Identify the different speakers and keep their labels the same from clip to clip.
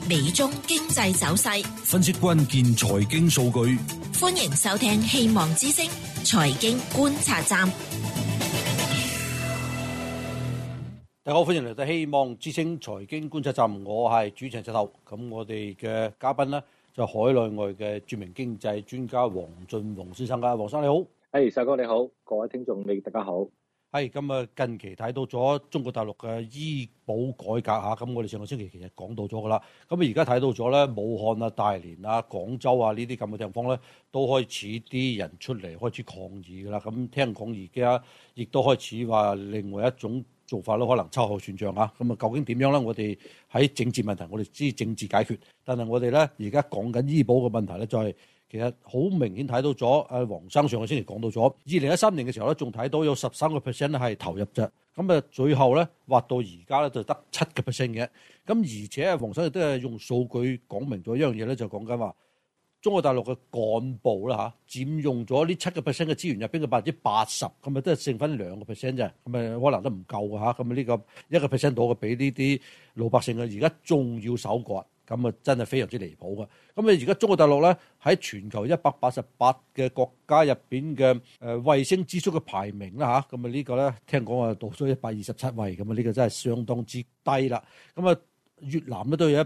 Speaker 1: 美中經濟走勢，
Speaker 2: 分析關鍵財經數據。
Speaker 1: 歡迎收聽希望之聲財經觀察站。
Speaker 3: 大家好，歡迎嚟到希望之聲財經觀察站，我係主持人石頭。咁我哋嘅嘉賓呢，就海內外嘅著名經濟專家黃俊宏先生。黃生你好。
Speaker 4: 石哥你好，各位聽眾你大家好。
Speaker 3: 咁啊，近期睇到咗中國大陸嘅醫保改革嚇，咁我哋上個星期其實講到咗噶啦。咁啊，而家睇到咗咧，武漢啊、大連啊、廣州啊呢啲咁嘅地方咧，都開始啲人出嚟開始抗議噶啦。咁聽講而家亦都開始話另外一種做法咯，可能秋後算賬啊。咁啊，究竟點樣咧？我哋喺政治問題，我哋知政治解決，但係我哋咧而家講緊醫保嘅問題咧，就係其實好明顯睇到咗。黃生上個星期講到咗，2013年嘅時候咧，仲睇到有13% 係投入啫。咁啊，最後咧挖到而家咧就得7% 嘅。咁而且黃生亦都係用數據講明咗一樣嘢咧，就講緊話中國大陸嘅幹部啦嚇，佔用咗呢7% 嘅資源入邊嘅80%，咁啊都係剩翻2% 啫。咁啊可能都唔夠嘅嚇。咁啊呢個1% 到嘅俾呢啲老百姓啊，而家仲要手割。咁啊，真係非常之離譜嘅。咁啊，而家中國大陸咧喺全球188嘅國家入邊嘅衛星支出嘅排名啦嚇，咁啊呢個咧聽講啊到咗127位，咁啊呢個真係相當之低啦。咁啊越南咧都有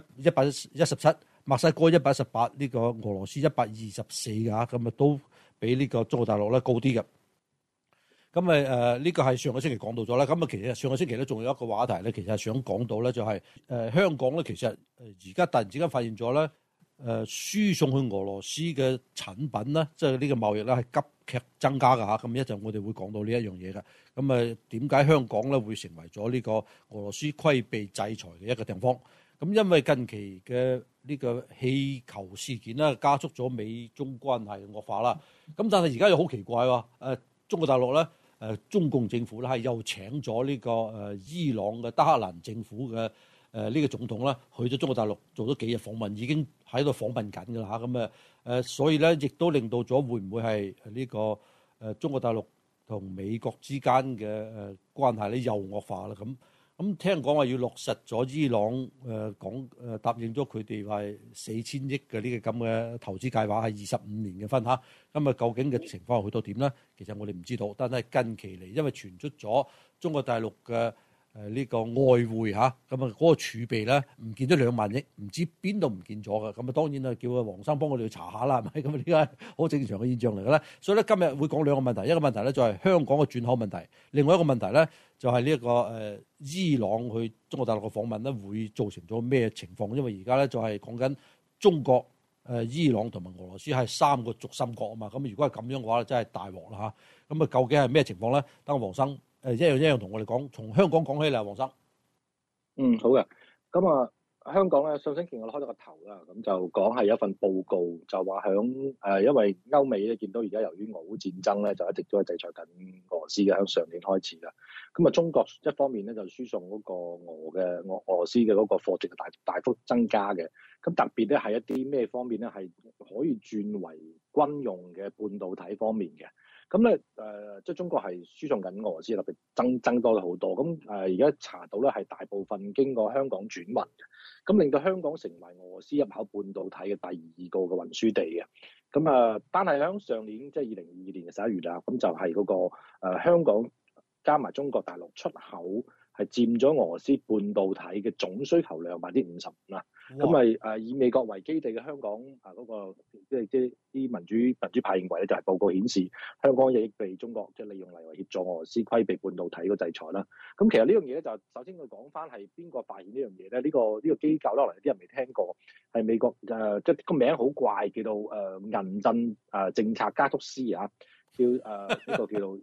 Speaker 3: 117，墨西哥118，呢個俄羅斯124㗎嚇，咁啊都比呢個中國大陸咧高啲嘅。咁呢個係上個星期講到咗啦。咁啊，其實上個星期咧仲有一個話題咧，其實係想講到咧，就係香港咧，其實而家突然之間發現咗咧，輸送去俄羅斯嘅產品咧，即係呢個貿易咧係急劇增加㗎嚇。咁一陣我哋會講到呢一樣嘢㗎。咁啊，點解香港咧會成為咗呢個俄羅斯規避制裁嘅一個地方？咁因為近期嘅呢個氣球事件咧，加速咗美中關係嘅惡化啦。咁但係而家又好奇怪喎，中國大陸咧。中共政府咧係又請咗呢個伊朗嘅德黑蘭政府嘅呢個總統啦，去咗中國大陸做咗幾日訪問，已經喺度訪問緊㗎啦嚇。咁所以咧亦都令到咗會唔會係呢個中國大陸同美國之間嘅關係咧又惡化啦？咁聽講話要落實咗伊朗答應咗佢哋話4000億嘅呢個咁嘅投資計劃係25年嘅分嚇。咁啊，究竟嘅情況去到點咧？其實我哋唔知道。但係近期嚟，因為傳出咗中國大陸嘅呢個外匯嚇，咁啊嗰個儲備咧唔見咗2萬億，唔知邊度唔見咗㗎。咁啊當然啊，叫阿黃生幫我哋去查下啦，係咪？咁啊呢個係好正常嘅現象嚟嘅咧。所以咧今日會講2個問題，一個問題咧就係香港嘅轉口問題，另外一個問題咧就係呢一個伊朗去中國大陸嘅訪問咧會造成咗咩情況？因為而家咧就係講緊中國、伊朗同埋俄羅斯係3個軸心國啊嘛。咁如果係咁樣嘅話，真係大鑊啦嚇。咁啊究竟係咩情況咧？等黃生一樣同我哋講，從香港講起啦，黃生。
Speaker 4: 好嘅。咁啊，香港咧上星期我開咗個頭啦，咁就講係有一份報告，就話因為歐美咧見到而家由於俄烏戰爭咧，就一直都係制裁緊俄羅斯嘅，響上年開始啦。咁啊，中國一方面咧就輸送嗰個俄羅斯嘅嗰個貨值大幅增加嘅。咁特別咧係一啲咩方面咧係可以轉為軍用嘅半導體方面嘅。咁咧即係中國係輸送緊俄羅斯，特別增多咗好多。咁而家查到咧係大部分經過香港轉運嘅，咁令到香港成為俄羅斯入口半導體嘅第2個嘅運輸地嘅。咁單係響上年即係2022年嘅11月啦，咁就係嗰個香港加埋中國大陸出口係佔咗俄羅斯半導體嘅總需求量55%啦。咁以美國為基地嘅香港嗰個即係啲民主派認為咧，就係報告顯示香港亦被中國即係利用嚟協助俄羅斯規避半導體個制裁啦。咁其實呢樣嘢咧，就首先佢講翻係邊個發現呢樣嘢咧？呢個機構咧，可能有啲人未聽過，係美國即係個名好怪，叫做銀震政策加速師啊，叫呢個叫做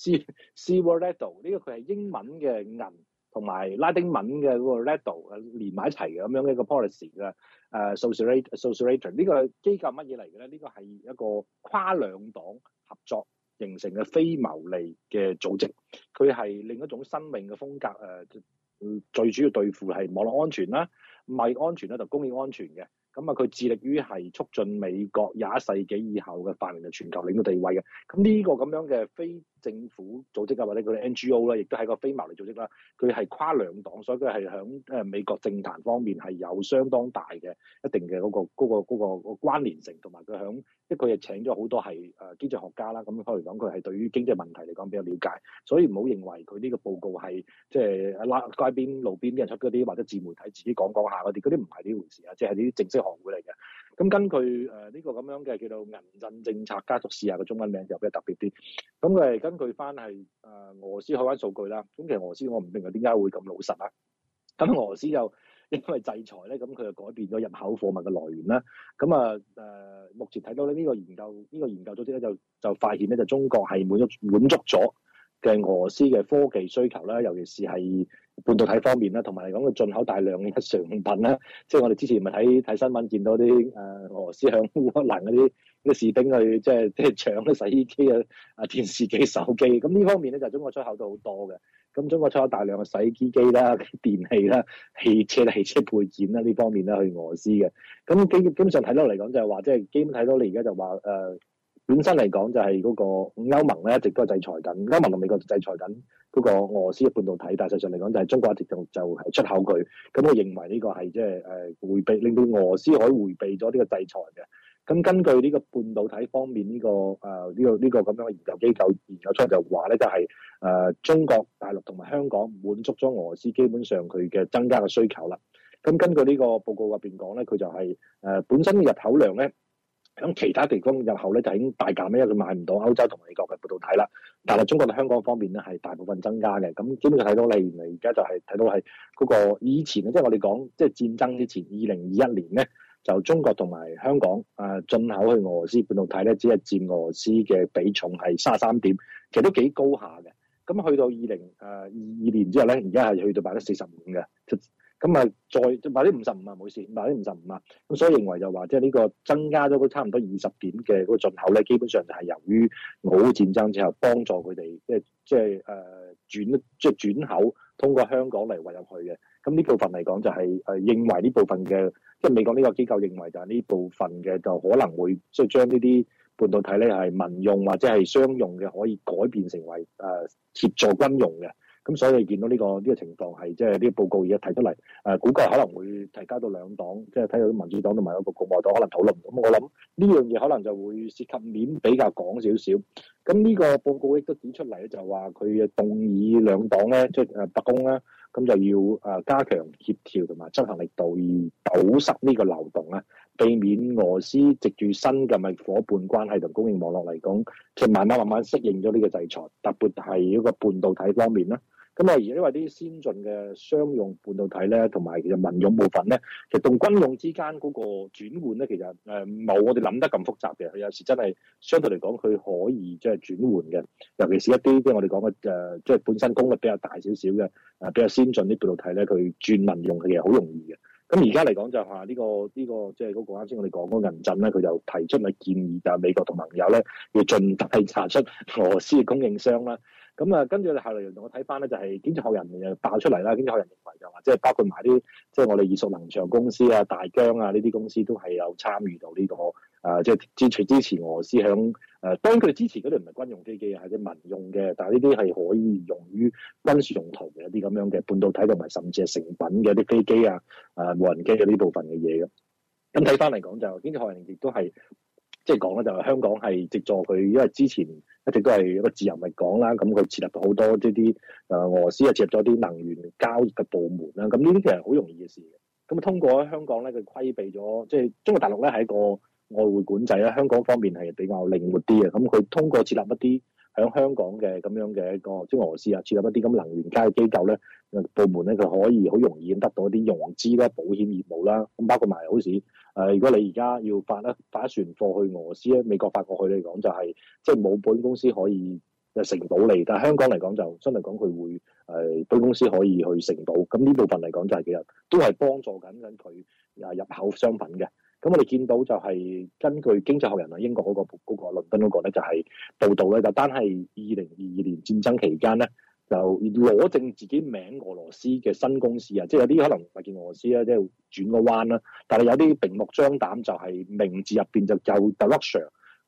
Speaker 4: CIVILITY，呢個佢係英文嘅銀同埋拉丁文嘅嗰個 Ledo 連埋一齊嘅咁樣嘅一個 policy 嘅associator 呢個機構乜嘢嚟嘅咧？呢個係一個跨兩黨合作形成嘅非牟利嘅組織，佢係另一種新穎嘅風格。最主要對付係網絡安全啦、貿易安全啦，就工業安全嘅。咁佢致力於係促進美國21世紀以後嘅繁榮嘅全球領導地位嘅。咁呢個咁樣嘅非政府組織啊，或者佢哋 NGO 咧，亦都係個非牟利組織啦。佢係跨兩黨，所以佢係響美國政壇方面係有相當大嘅一定嘅嗰個關聯性，同埋佢響即係佢亦請咗好多係經濟學家啦。咁可以講佢係對於經濟問題嚟講比較了解，所以唔好認為佢呢個報告係即係街邊路邊啲人出嗰啲，或者自媒體自己講下嗰啲唔係呢回事啊，即係呢啲正式學會嚟嘅。咁根據呢個咁樣嘅叫做銀鎮政策加速試下嘅中文名就比較特別啲。咁佢係根據翻係俄羅斯海關數據啦。咁其實俄羅斯我唔明佢點解會咁老實啊。咁俄羅斯就因為制裁咧，咁佢就改變咗入口貨物嘅來源啦。咁目前睇到咧呢個研究組織咧就發現咧就中國係滿足咗嘅俄羅斯嘅科技需求啦，尤其是係半導體方面啦，同埋嚟講佢進口大量嘅日常用品啦。即係我哋之前咪睇新聞見到啲俄羅斯向烏克蘭嗰啲士兵去即係搶啲洗衣機啊、電視機、手機。咁呢方面咧就中國出口到好多嘅。咁中國出口大量嘅洗衣機啦、電器啦、汽車配件啦呢方面咧去俄羅斯嘅。咁基本上睇到嚟講就係話，即係基本睇到你而家就話本身嚟講就係嗰個歐盟咧一直都係制裁緊，歐盟同美國制裁緊嗰個俄羅斯嘅半導體，但係實際上嚟講就係中國一直就係出口佢。咁我認為呢個係即係迴避，令到俄羅斯可以迴避咗呢個制裁嘅。咁根據呢個半導體方面呢個咁樣嘅研究機構研究出嚟就話咧，就係中國大陸同埋香港滿足咗俄羅斯基本上佢嘅增加嘅需求啦。咁根據呢個報告入邊講咧，佢就係本身嘅入口量咧。喺其他地方入口咧就已經大減，因為佢買唔到歐洲同美國嘅半導體啦。但係中國同香港方面咧係大部分增加嘅。咁基本上睇到你而家就係睇到係嗰個以前咧，即係我哋講即係戰爭之前2021年咧，就中國同埋香港進口去俄羅斯半導體咧，只係佔俄羅斯嘅比重係33點，其實都幾高下嘅。咁去到2022年之後咧，而家係去到45%嘅。咁再55%唔好意思，55%。咁所以認為就話，即係呢個增加咗差唔多20點嘅嗰個進口咧，基本上就係由於俄烏戰爭之後幫助佢哋轉口通過香港嚟運入去嘅。咁呢部分嚟講就係認為呢部分嘅，即係美國呢個機構認為就係呢部分嘅就可能會即係將呢啲半導體咧係民用或者係商用嘅，可以改變成為協助軍用嘅。咁所以你見到呢個情況係即係呢個報告而家提出嚟，估計可能會提交到兩黨，即係睇到民主黨同埋一個共和黨可能討論。咁我諗呢樣嘢可能就會涉及面比較廣少少。咁呢個報告亦都指出嚟咧，就話佢動議兩黨咧，即係白宮啦，咁就要加強協調同埋執行力度，而堵塞呢個漏洞咧，避免俄羅斯藉住新嘅貿易夥伴關係同供應網絡嚟講，即係慢慢適應咗呢個制裁，特別係一個半導體方面啦。咁而因為啲先進嘅商用半導體咧，同埋其實民用部分咧，其實同軍用之間嗰個轉換咧，其實冇我哋諗得咁複雜嘅。佢有時真係相對嚟講，佢可以即係轉換嘅。尤其是一啲即係我哋講嘅即係本身功率比較大少少嘅比較先進啲半導體咧，佢轉民用其實好容易嘅。咁而家嚟講就係話呢個即係嗰個啱先我哋講嗰個銀鎮咧，佢就提出嘅建議就係美國同盟友咧要盡快查出俄羅斯嘅供應商啦。咁跟住後嚟我睇翻咧，就係經濟學人又爆出嚟啦。經濟學人認為就話，即係包括埋啲即係我哋耳熟能詳公司啊、大疆啊呢啲公司都係有參與到呢個即係支持俄羅斯響當然佢哋支持嗰啲唔係軍用機器，係啲民用嘅，但係呢啲係可以用於軍事用途嘅一啲咁樣嘅半導體同埋甚至係成品嘅一啲飛機啊、無人機嘅呢部分嘅嘢嘅。咁睇翻嚟講就經濟學人亦都係。即係講咧，就係香港係藉助佢，因為之前一直都係一個自由貿易港啦，咁佢設立咗好多啲俄羅斯啊，設立咗啲能源交易嘅部門啦，咁呢啲其實好容易嘅事嘅。咁通過香港咧，佢規避咗，即係中國大陸咧係一個外匯管制啦，香港方面係比較靈活啲嘅。咁佢通過設立一啲喺香港嘅咁樣嘅一個即係俄羅斯啊，設立一啲咁能源交易機構咧部門咧，佢可以好容易得到一啲融資啦、保險業務啦，咁包括埋好似如果你而家要發一船貨去俄羅斯咧，美國發過去嚟講就係即係冇保險公司可以承保你，但係香港嚟講就相對講佢會保險公司可以去承保，咁呢部分嚟講就係其實都係幫助緊佢入口商品嘅。咁我哋見到就係根據經濟學人啊，英國嗰個倫敦嗰個咧就係報道咧，就單係2022年戰爭期間咧，就攞正自己名俄羅斯嘅新公司啊，即係有啲可能唔係叫俄羅斯啦，即係轉個彎啦，但係有啲明目張膽就係名字入邊就有 The Russia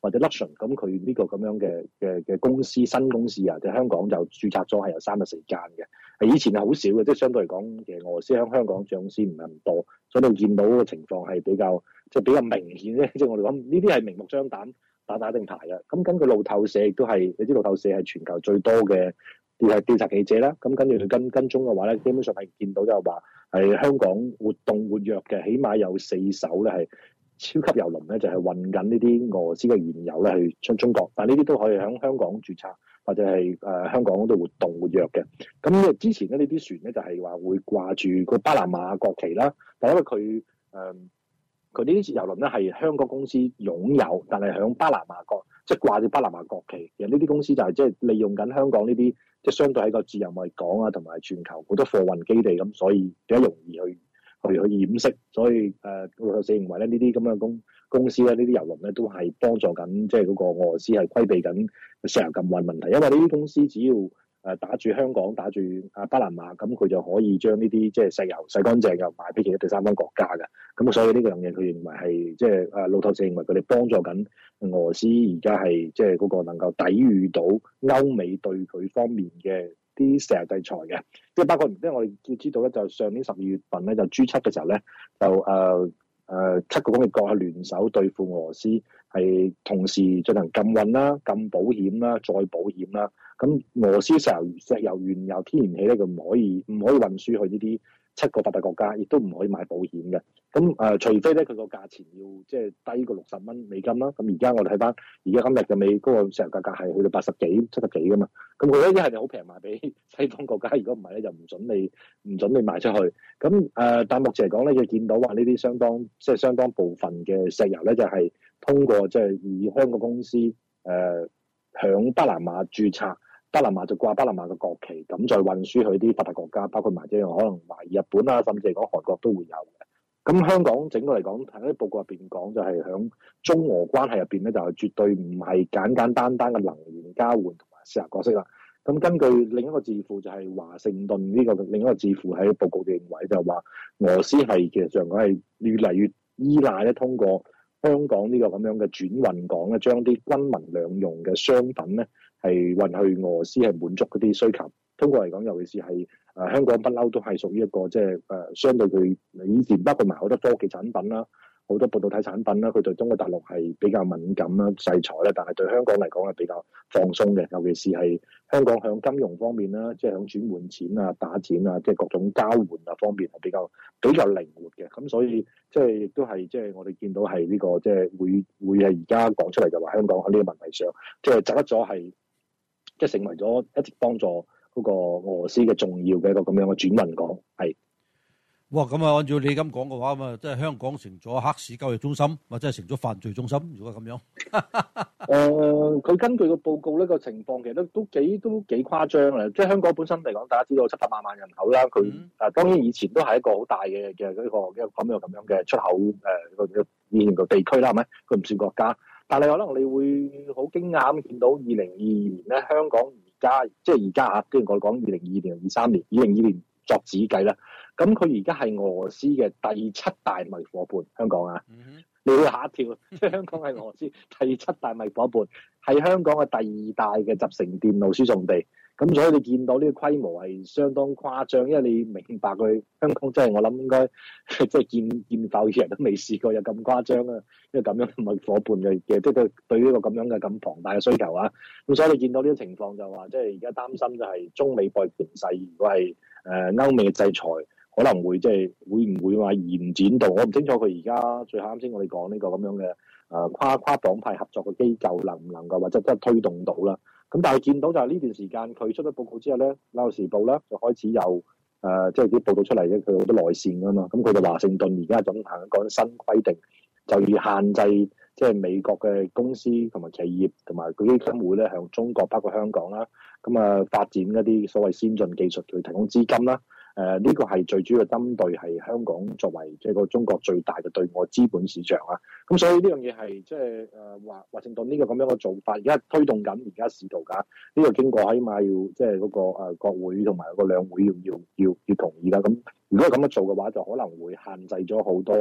Speaker 4: 或者 Luxon，咁佢呢個咁樣嘅公司新公司啊，喺香港就註冊咗係有34間嘅，以前係好少嘅，即係相對嚟講，其實俄羅斯喺香港上市唔係咁多，所以你見到個情況係比較明顯咧，即係我哋講呢啲係明目張膽打定牌嘅。咁根據路透社亦都係，你知路透社係全球最多嘅調查記者啦，咁跟住佢跟蹤嘅話咧，基本上係見到就係話係香港活動活躍嘅，起碼有4艘咧係超級郵輪咧，就係運緊呢啲俄羅斯嘅原油咧去出中國，但係呢啲都可以喺香港註冊或者係香港嗰度活動活躍嘅。咁之前咧呢啲船咧就係話會掛住個巴拿馬國旗啦，但因為佢呢啲郵輪咧係香港公司擁有，但係喺巴拿馬即係掛住巴拿馬國旗。其實呢啲公司就係即係利用緊香港呢啲即係相對喺個自由貿易港啊，同埋全球好多貨運基地咁，所以比較容易去掩飾。所以路透社認為咧呢啲咁嘅公司咧，呢啲郵輪咧都係幫助緊即係嗰個俄羅斯係規避緊石油禁運問題，因為呢啲公司只要打住香港、打住巴拿馬，咁佢就可以將呢啲即係石油洗乾淨，又賣俾其他第三方國家嘅。咁所以呢個樣嘢，佢認為係即係路透社認為佢哋幫助緊俄羅斯而家係即係嗰個能夠抵禦到歐美對佢方面嘅啲石油制裁嘅。即係包括，因為我哋要知道咧，就上年12月份咧，就 G7 嘅時候咧，就7個工業國係聯手對付俄羅斯，係同時進行禁運啦、禁保險啦、再保險啦。咁俄羅斯石油、原油、天然氣咧，佢唔可以運輸去呢啲7個發達國家，亦都唔可以買保險嘅。咁除非咧佢個價錢要即係低過60蚊美金啦。咁而家我哋睇翻，而家今日嘅美嗰個石油價格係去到80幾、70幾噶嘛。咁佢咧一係就好平賣俾西方國家，如果唔係咧就唔準你賣出去。咁但目前嚟講咧，佢見到話呢啲相當部分嘅石油咧，就係通過即係以香港公司響巴拿馬註冊。巴拿馬就掛巴拿馬嘅國旗，咁再運輸去啲發達國家，包括埋即係可能懷疑日本啊，甚至係講韓國都會有嘅。咁香港整個嚟講，喺啲報告入邊講就係響中俄關係入邊咧，就係絕對唔係簡簡單單嘅能源交換同埋石油角色啦。咁根據另一個智庫就係華盛頓呢個另一個智庫喺報告認為就係話，俄羅斯係其實上講係越嚟越依賴咧，通過香港呢個咁樣嘅轉運港咧，將啲軍民兩用嘅商品咧，係運去俄羅斯係滿足嗰啲需求。通過嚟講，尤其是係香港不嬲都係屬於一個即係相對佢以前包括埋好多科技產品啦、好多半導體產品啦，佢對中國大陸係比較敏感啦、制裁啦，但係對香港嚟講係比較放鬆嘅。尤其是係香港響金融方面啦，即係響轉換錢啊、打錢啊，即係各種交換啊方面係比較靈活嘅。咁所以即係亦都係即係我哋見到係呢個即係會係而家講出嚟就話香港喺呢個問題上即係走得咗係。即係成為咗一直幫助嗰個俄羅斯嘅重要嘅一個咁樣嘅轉運港，係。
Speaker 3: 哇！咁啊，按照你咁講嘅話，咁啊，即係香港成咗黑市交易中心，或者係成咗犯罪中心。如果咁樣，
Speaker 4: 佢根據個報告呢個情況，其實都幾誇張啊！即係香港本身嚟講，大家知道700萬人口啦，佢當然以前都係一個好大嘅呢個咁樣嘅出口以前個地區啦，係咪？佢唔算國家。但係可能你會好驚訝咁見到2022年咧，香港而家嚇，跟住我講2022年、23年，2022年作指計啦。咁佢而家係俄羅斯嘅第7大貿易夥伴，香港啊，你會嚇一跳，即係香港係俄羅斯第7大貿易夥伴，係香港嘅第2大嘅集成電路輸送地。咁所以你見到呢個規模係相當誇張，因為你明白佢香港真係我諗應該即係見浮嘅人都未試過有咁誇張啊！因為咁樣貿易夥伴嘅即係對呢個咁樣嘅咁龐大嘅需求啊！咁所以你見到呢個情況就話，即係而家擔心就係中美博弈形勢，如果係歐美嘅制裁，可能會即係會唔會話延展到？我唔清楚佢而家最後啱先我哋講呢個咁樣嘅跨黨派合作嘅機構能唔能夠或者真係推動到啦？咁但係見到就係呢段時間佢出咗報告之後咧，《紐約時報》咧就開始有即係啲報道出嚟咧，佢好多內線㗎嘛。咁佢就華盛頓而家總行講新規定，就要限制即係美國嘅公司同埋企業同埋佢基金會咧向中國包括香港啦，咁發展一啲所謂先進技術去提供資金啦。呢個係最主要針對係香港作為即係個中國最大嘅對外資本市場啊，咁所以呢樣嘢係即係華盛頓呢個咁樣嘅做法，而家推動緊而家市道㗎。呢個經過起碼要即係嗰個國會同埋個兩會要同意啦。咁如果咁樣做嘅話，就可能會限制咗好多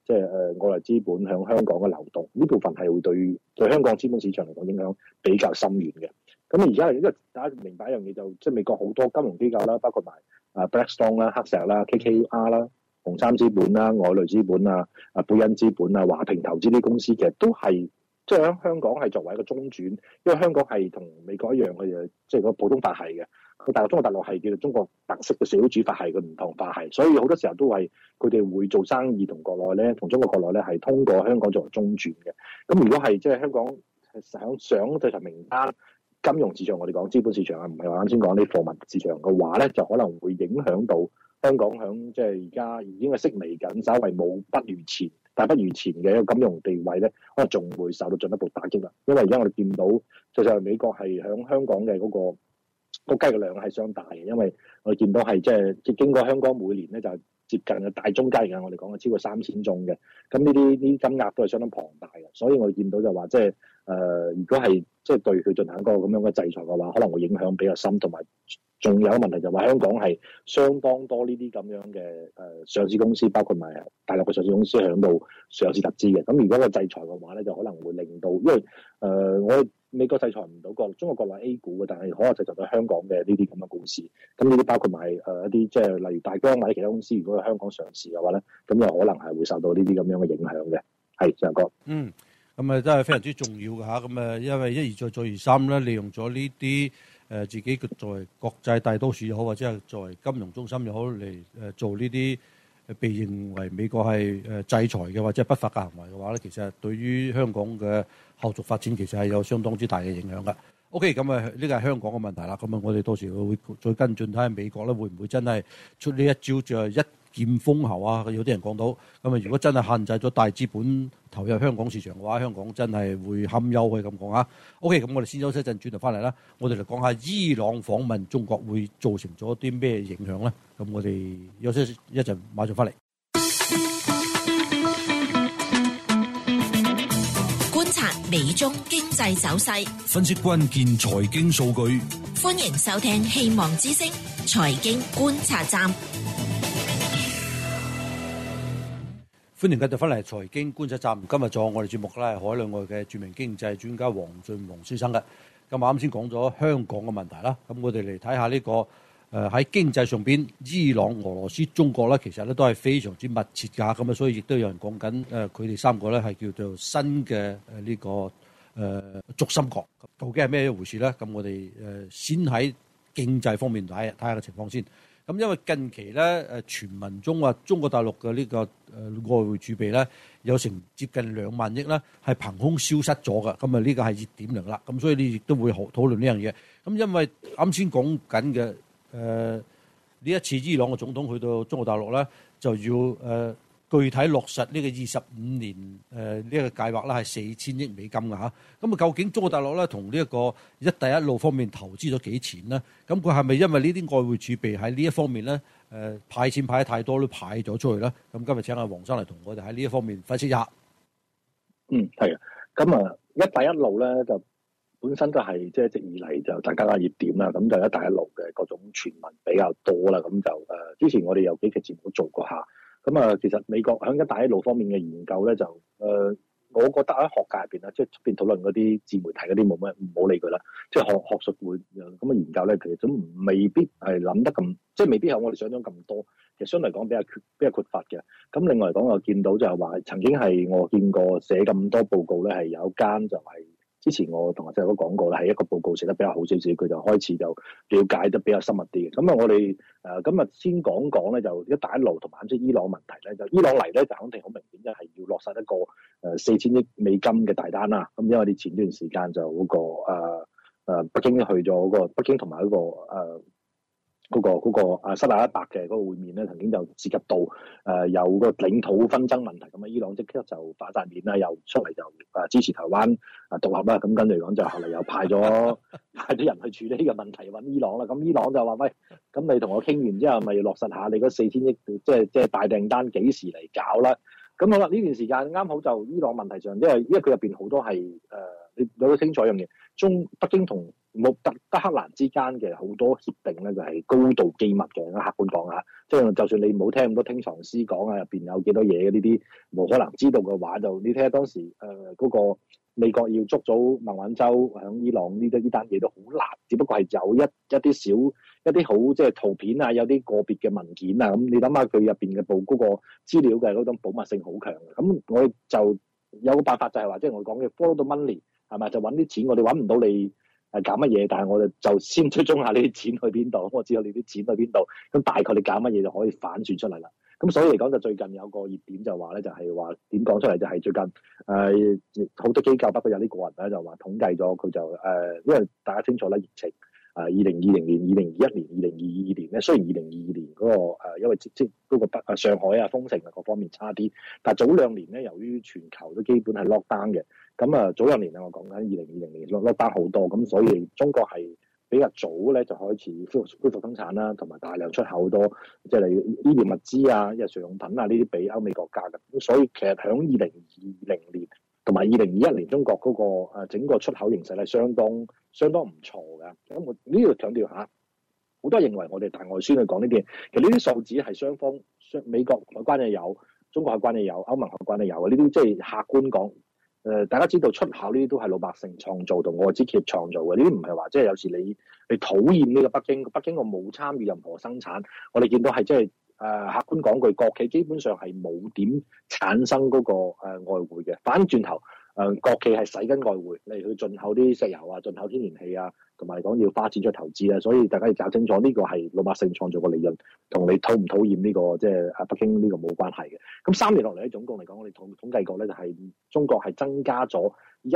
Speaker 4: 即係外來資本向香港嘅流動，呢部分係會對香港資本市場嚟講影響比較深遠嘅。咁而家因為大家明白一樣嘢，就即係美國好多金融機構啦，包括埋Blackstone 啦、黑石啦、KKR 啦、紅杉資本啦、外類資本啊、貝恩資本啊、華平投資啲公司，其實都係即係喺香港係作為一個中轉，因為香港係同美國一樣嘅，即係個普通法系嘅。大陸中國大陸係叫做中國特色嘅社會主義法系嘅唔同法系，所以好多時候都係佢哋會做生意同國內咧，同中國國內咧係通過香港作為中轉嘅。咁如果係即係香港係上制裁名單，金融市場我哋講資本市場啊，唔係話啱先講啲貨物市場嘅話咧，就可能會影響到香港響即係而家已經係式微緊，稍為冇不如前，但不如前嘅一個金融地位咧，可能仲會受到進一步打擊啦。因為而家我哋見到，就係美國係響香港嘅嗰個交易量係相當大嘅，因為我哋見到係即係經過香港每年咧就係接近嘅大宗交易嘅，我哋講嘅超過3000宗嘅，咁呢啲金額都係相當龐大嘅，所以我哋見到就話即係如果係即係對佢進行一個咁樣嘅制裁嘅話，可能會影響比較深，同埋仲有一個問題就話香港係相當多呢啲咁樣嘅上市公司，包括埋大陸嘅上市公司響度上市集資嘅，咁如果個制裁嘅話咧，就可能會令到，因為我美國制裁唔到中國國內 A 股嘅，但係可能制裁到香港嘅呢啲咁嘅公司。咁呢啲包括埋一啲即係例如大疆或者其他公司，如果喺香港上市嘅話咧，咁又可能係會受到呢啲咁樣嘅影響嘅。係，上哥。
Speaker 3: 咁啊真係非常之重要嘅嚇。咁啊，因為一而再再而三咧，利用咗呢啲自己作為國際大都市又好，或者係作為金融中心又好嚟做呢啲被認為美國係制裁嘅或者不法嘅行為嘅話咧，其實對於香港嘅後續發展其實係有相當之大嘅影響㗎。OK， 咁啊呢個係香港嘅問題啦。咁啊，我哋到時會再跟進睇下美國咧會唔會真係出呢一招就係一劍封喉啊？有啲人講到咁啊，如果真係限制咗大資本投入香港市場嘅話，香港真係會堪憂，可以咁講啊。OK， 咁我哋先休息一陣，轉頭翻嚟啦，我哋嚟講下伊朗訪問中國會造成咗啲咩影響咧？咁我哋休息一陣，馬上翻嚟。
Speaker 1: 觀察美中經濟走勢，
Speaker 2: 分析關鍵財經數據。
Speaker 1: 歡迎收聽希望之聲財經觀察站。
Speaker 3: 歡迎繼續翻嚟財經觀察站。今日做我哋節目咧係海內外嘅著名經濟專家黃俊宏先生嘅。咁啱先講咗香港嘅問題啦，咁我哋嚟睇下呢個喺經濟上邊，伊朗、俄羅斯、中國咧，其實咧都係非常之密切㗎。咁啊，所以亦都有人講緊佢哋三個咧係叫做新嘅呢個軸心國。究竟係咩一回事咧？咁我哋先喺經濟方面睇下個情況先。咁因為近期咧傳聞中話中國大陸嘅呢個外匯儲備咧有成接近2萬億咧係憑空消失咗嘅。咁啊呢個係熱點嚟啦。咁所以你亦都會討論呢樣嘢。咁因為啱先講緊嘅呢一次伊朗嘅總統去到中國大陸咧，就要具體落實呢個25年呢個計劃啦，係4000億美金㗎嚇。咁啊，究竟中國大陸咧同呢一個一帶一路方面投資咗幾錢咧？咁佢係咪因為呢啲外匯儲備喺呢一方面咧派錢派得太多都派咗出去咧？咁今日請阿黃生嚟同我哋喺呢一方面分析一下。
Speaker 4: 係啊。咁啊，一帶一路咧就本身就係即係一直以嚟就大家嘅熱點啦。咁就一帶一路嘅各種傳聞比較多啦。咁就之前我哋有幾期節目做過下。咁啊，其實美國喺一帶一路方面嘅研究咧，就我覺得喺學界入邊啊，即係出邊討論嗰啲自媒體嗰啲冇乜，唔好理佢啦。即係學術會咁嘅研究咧，其實都未必係諗得咁，即係未必有我哋想象咁多。其實相對嚟講比較缺乏嘅。咁另外嚟講，我見到就係話曾經係我見過寫咁多報告咧，係有一間就係、之前我同阿細佬講過啦，係一個報告寫得比較好少少，佢就開始就了解得比較深入啲嘅。咁啊，我哋今日先講咧，就一帶一路同埋即係伊朗問題咧，就伊朗嚟咧就肯定好明顯，即係要落實一個4000億美金嘅大單啦。咁因為你前段時間就嗰個北京去咗嗰個北京同埋嗰個沙特阿拉伯嘅嗰個會面咧，曾經就涉及到有個領土紛爭問題，咁啊伊朗即刻就反晒面啦，又出嚟就支持台灣獨立啦，咁跟住嚟講就後嚟又派咗人去處理呢個問題揾伊朗啦，咁伊朗就話喂，咁你同我傾完之後，咪要落實下你嗰4000億即係大訂單幾時嚟搞啦？咁好啦，呢段時間啱好就伊朗問題上，因為佢入邊好多係你有得清楚一樣嘢，北京同德黑蘭之間嘅好多協定咧，就係高度機密嘅。客觀講下，即係就算你冇聽咁多聽藏師講啊，入邊有幾多嘢呢啲冇可能知道嘅話，就你睇下當時嗰個美國要捉咗孟晚舟響伊朗呢單嘢都好難，只不過係有一啲好即係圖片啊，有啲個別嘅文件啊，咁你諗下佢入邊嘅嗰個資料嘅嗰種保密性好強嘅。咁我就有個辦法就係話，即係我講嘅 follow the money 係咪？就揾啲錢，我哋揾唔到你搞乜嘢，但係我哋就先追蹤下你啲錢去邊度，我知道你啲錢去邊度，咁大概你搞乜嘢就可以反算出嚟啦。咁所以嚟講，就最近有個熱點就話咧，就係話點講出嚟，就係最近好多機構，包括有啲個人咧，就話統計咗佢就因為大家清楚咧，疫情2020年、2021年、2022年咧，雖然2022年嗰個因為即嗰個上海啊封城啊各方面差啲，但係早兩年咧，由於全球都基本係 lockdown 嘅，咁早兩年啊，我講緊2020年 lockdown 好多，咁所以中國係比較早咧就開始恢復生產啦，同埋大量出口多，即係例如醫療物資啊、日常用品啊呢啲俾歐美國家嘅。咁所以其實喺2020年同埋2021年，中國嗰個整個出口形勢係相當唔錯嘅。咁我呢度強調下，好多人認為我哋大外宣去講呢啲嘢，其實呢啲數字係雙方美國海關又有，中國海關又有，歐盟海關又有嘅。呢啲即係客觀講。大家知道出口呢啲都係老百姓創造同外資企業創造嘅，呢啲唔係話即係有時你討厭呢個北京我冇參與任何生產，我哋見到係即係客觀講句，國企基本上係冇點產生嗰個外匯嘅，反轉頭國企係使緊外匯嚟去進口啲石油啊、進口天然氣啊，同埋講要花錢再投資啊，所以大家要搞清楚呢個係老百姓創造嘅利潤，同你討唔討厭呢個即係北京呢個冇關係嘅。咁3年落嚟咧，總共嚟講，我哋統計過咧，就係中國係增加咗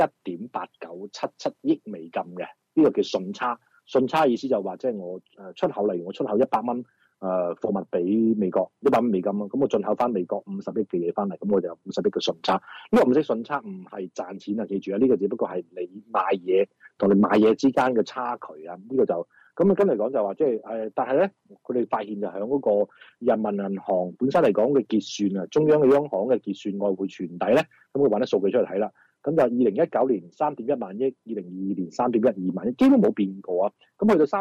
Speaker 4: 1.8977億美金嘅，呢個叫順差。順差意思就話即係我出口，例如我出口100蚊貨物俾美國100蚊美金咯，咁我進口翻美國50億嘅嘢翻嚟，咁我就有50億嘅順差。呢個50億順差唔係賺錢啊，記住啊，呢個只不過係你買嘢同你買嘢之間嘅差距啊，呢個就咁啊。跟嚟講就話即係但係咧，佢哋發現就喺嗰個人民銀行本身嚟講嘅結算啊，中央嘅央行嘅結算外匯傳遞咧，咁佢揾啲數據出嚟睇啦。咁就2019年3.1萬億，2022年3.12萬億，基本冇變過啊。咁去到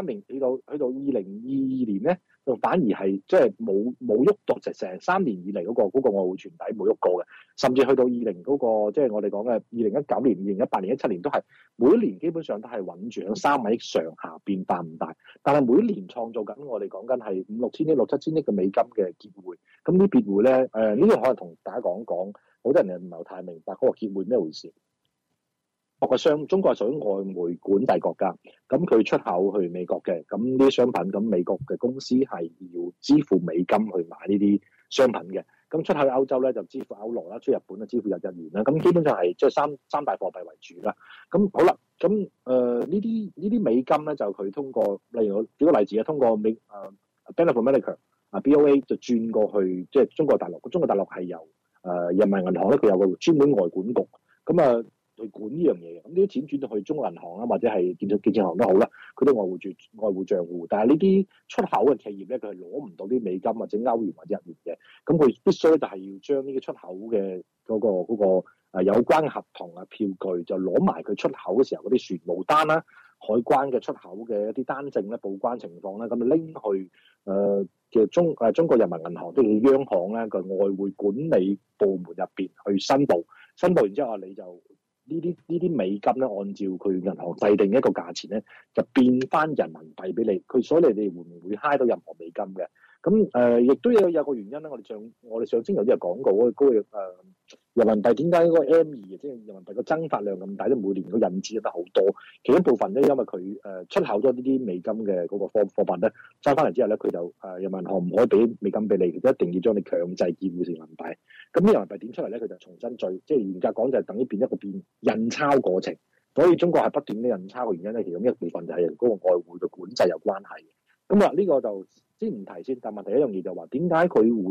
Speaker 4: 2022年咧，就反而係即係冇喐到，成3年以嚟嗰個外匯傳遞冇喐過嘅。甚至去到20嗰個即係我哋講嘅2019年、2018年、2017年都係每一年基本上都係穩住喺3萬億上下，變化唔大。但係每一年創造緊我哋講緊係5、6千億、6、7千億嘅美金嘅結匯。咁啲結匯咧，呢個可能同大家講講。好多人又唔係太明白嗰個結匯咩回事。中國係屬於外匯管制國家，咁佢出口去美國嘅，咁呢啲商品，咁美國嘅公司係要支付美金去買呢啲商品嘅。咁出口去歐洲咧就支付歐羅啦，出日本就支付日元啦。咁基本上係即係三大貨幣為主啦。咁好啦，咁呢啲美金咧就佢通過，例如我舉個例子啊，通過Bank of America BOA 就轉過去即係中國大陸。中國大陸係由人民銀行咧，佢有個專門外管局，咁去管呢樣嘢嘅。咁呢啲錢轉到去中國銀行啦，或者係建設銀行都好啦，佢都外匯帳戶。但係呢啲出口嘅企業咧，佢係攞唔到啲美金或者歐元或者日元嘅。咁佢必須就係要將呢啲出口嘅嗰個有關嘅合同啊、票據，就攞埋佢出口嘅時候嗰啲船務單啦、海關嘅出口嘅一啲單證咧、報關情況咧，咁拎去嘅中國人民銀行即係央行咧個外匯管理部門入邊去申報完之後，你就呢啲美金咧，按照佢銀行制定一個價錢咧，就變翻人民幣俾你。所以你哋會唔會揩到任何美金嘅？咁亦都有個原因咧。我哋上星期有啲人講過嗰個人民幣點解嗰個 M2 即係人民幣個增發量咁大，即係每年個印紙得好多。其中一部分咧，因為佢出口咗呢啲美金嘅嗰個貨品咧，收翻嚟之後咧，佢就人民銀行唔可以俾美金俾你，一定要將你強制結匯成人民幣。咁呢人民幣點出嚟咧？佢就重新即係嚴格講就係等於變一個印鈔過程。所以中國係不斷啲印鈔嘅原因咧，其中一部分就係嗰個外匯嘅管制有關係嘅。咁呢個就先唔提先，但問題一樣嘢就話點解佢會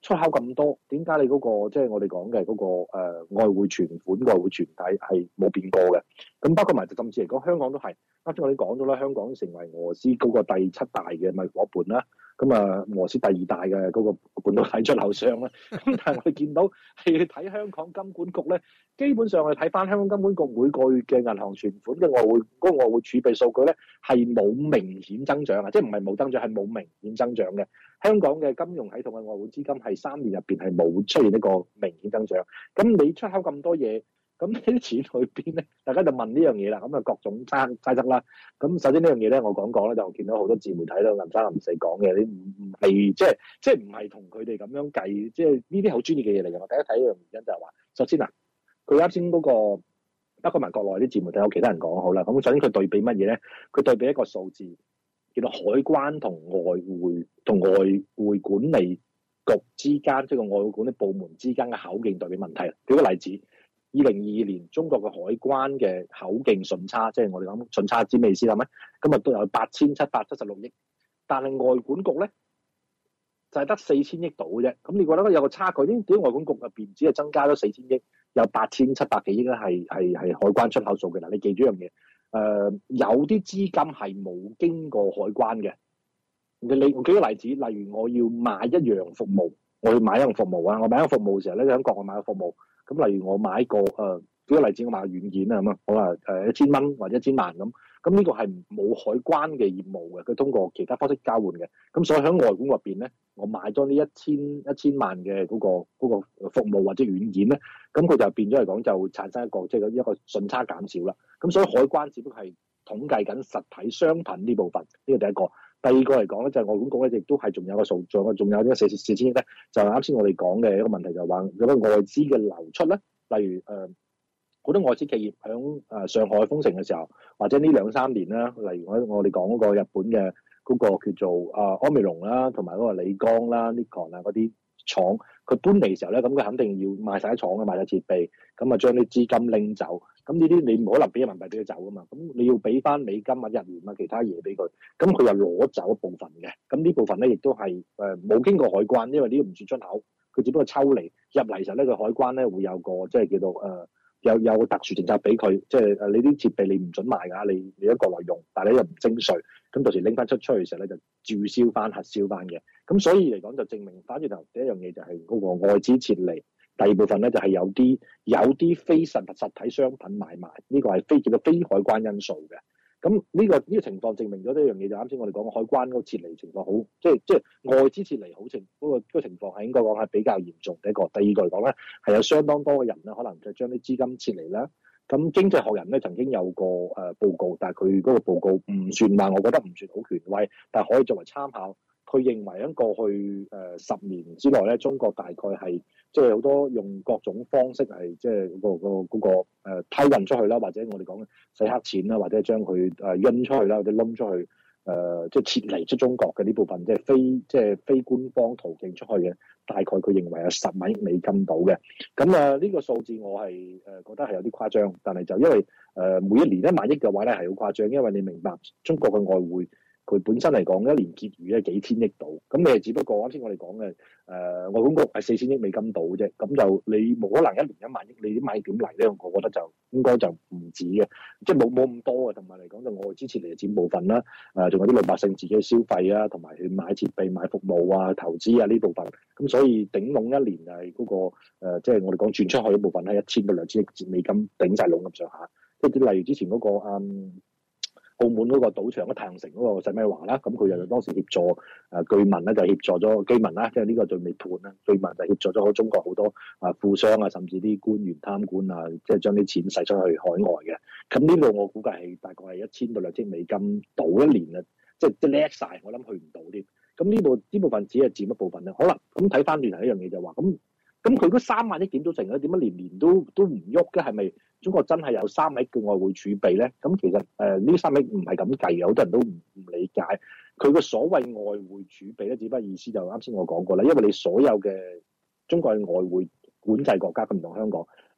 Speaker 4: 出口咁多，點解你嗰個即係我哋講嘅嗰個外匯存款、外匯存底係冇變過嘅？咁包括埋甚至嚟講，香港都係啱先我哋講咗啦，香港成為俄羅斯嗰個第7大嘅貿易夥伴啦。咁俄羅斯第2大嘅嗰個半導體出口商啦。咁但係我哋見到係睇香港金管局咧，基本上我哋睇翻香港金管局每個月嘅銀行存款嘅外匯嗰個外匯儲備數據咧，係冇明顯增長啊，即係唔係冇增長，係冇明顯增長嘅。香港嘅金融系統嘅外匯資金係3年入邊係冇出現一個明顯增長。咁你出口咁多嘢，咁呢啲錢去邊咧？大家就問呢樣嘢啦。咁啊各種猜測啦。咁首先呢樣嘢咧，我講咧就見到好多自媒體都林生林四講嘅，你唔係即係唔係同佢哋咁樣計，即係呢啲好專業嘅嘢嚟嘅。我第一睇一樣原因就係話，首先佢啱先嗰個包括埋國內啲自媒體有其他人講好啦。咁首先佢對比乜嘢咧？佢對比一個數字，叫做海關同外匯管理局之間，即係個外匯管理部門之間嘅口徑對比問題。舉個例子，2022年中國嘅海關嘅口徑順差，即係我哋講順差知咩意思啦？咩？今日都有8776億，但係外管局咧就係得4000億度嘅啫。咁你覺得有個差距？點解外管局入邊只係增加咗4000億，有8700幾億咧係海關出口數嘅？嗱，你記住一樣嘢。有啲資金係冇經過海關嘅。我舉個例子，例如我要買一樣服務，我要買一樣服務啊！我買一樣服務嘅時候咧，喺國外買個服務，咁例如我買個舉個例子，我買個軟件啊咁啊，我話1000蚊或者1000萬咁，咁呢個係冇海關嘅業務嘅，佢通過其他方式交換嘅，咁所以喺外管入邊咧，我買咗呢一千萬嘅嗰個服務或者軟件咧，咁佢就變咗嚟講就會產生一個即係一個順差減少啦。咁所以海關只不過係統計緊實體商品呢部分，呢個第一個。第二個嚟講咧，就係外管局咧，亦都係仲有個數，仲有呢個4000億咧，就係啱先我哋講嘅一個問題，就係話有個外資嘅流出咧，例如好多外資企業響上海封城嘅時候，或者呢2-3年啦，例如我哋講嗰個日本嘅嗰個叫做安美龍啦，同埋嗰個理光啦、Nikon 啊嗰啲廠，佢搬嚟嘅時候咧，咁佢肯定要賣晒廠嘅，賣晒設備，咁啊將啲資金拎走。咁呢啲你唔可能俾人民幣俾佢走噶嘛，咁你要俾翻美金啊、日元啊、其他嘢俾佢，咁佢又攞走一部分嘅，咁呢部分咧亦都係冇經過海關，因為呢個唔算出口，佢只不過抽離入嚟時候咧，個海關咧會有個即係叫做有個特殊政策俾佢，即係你啲設備你唔準賣㗎，你喺國內用，但係你又唔徵稅，咁到時拎翻出去嘅時候咧就註銷翻、核銷翻嘅，咁所以嚟講就證明反轉頭第一樣嘢就係嗰個外資撤離。第二部分咧就係有啲非實體商品買賣，呢個係叫做非海關因素嘅。咁呢個情況證明咗呢樣嘢，就啱先我哋講海關嗰個撤離情況好，即係外資撤離好嗰個情況係應該講係比較嚴重。第一個，第二個嚟講咧係有相當多嘅人咧，可能就將啲資金撤離啦。咁經濟學人咧曾經有個報告，但係佢嗰個報告唔算話，我覺得唔算好權威，但係可以作為參考。佢認為喺過去10年之內咧，中國大概係即係好多用各種方式係即係嗰個批運出去啦，或者我哋講嘅洗黑錢啦，或者將佢運出去啦，或者冧出去即係撤離出中國嘅呢部分，即係非官方途徑出去嘅，大概佢認為有10萬億美金到嘅。咁呢個數字我係覺得係有啲誇張，但係就因為每一年1萬億嘅話咧係好誇張，因為你明白中國嘅外匯。佢本身嚟講一年結餘咧幾千億度，咁你係只不過啱先我哋講嘅外管局係4000億美金度啫，咁就你冇可能一年1萬億，你啲買點嚟咧？我覺得就應該就唔止嘅，即係冇咁多嘅，同埋嚟講就外資撤離佔部分啦，仲有啲老百姓自己嘅消費啊，同埋去買設備、買服務啊、投資啊呢部分，咁所以頂籠一年就係嗰個即係我哋講轉出去嗰部分係1000到2000億美金頂晒籠咁上下，即係例如之前嗰個澳門嗰個賭場太陽城嗰個石米華啦，咁佢又當時協助據聞咧就協助咗居民啦，即係呢個仲未判啦，據聞就協助咗中國好多富商啊，甚至啲官員貪官啊，即係將啲錢使出去海外嘅。咁呢度我估計係大概係1000到2000億美金賭一年啊，即係叻晒，我諗去唔到添。咁呢部分只係佔一部分咧。好啦，咁睇翻轉頭一樣嘢就話咁佢嗰3萬億點組成咧？點解年年都唔喐嘅？係咪中國真係有3億嘅外匯儲備咧？咁其實呢3億唔係咁計嘅，好多人都唔理解。佢個所謂外匯儲備咧，只不過意思就啱先我講過啦。因為你所有嘅中國嘅外匯管制國家，咁唔同香港，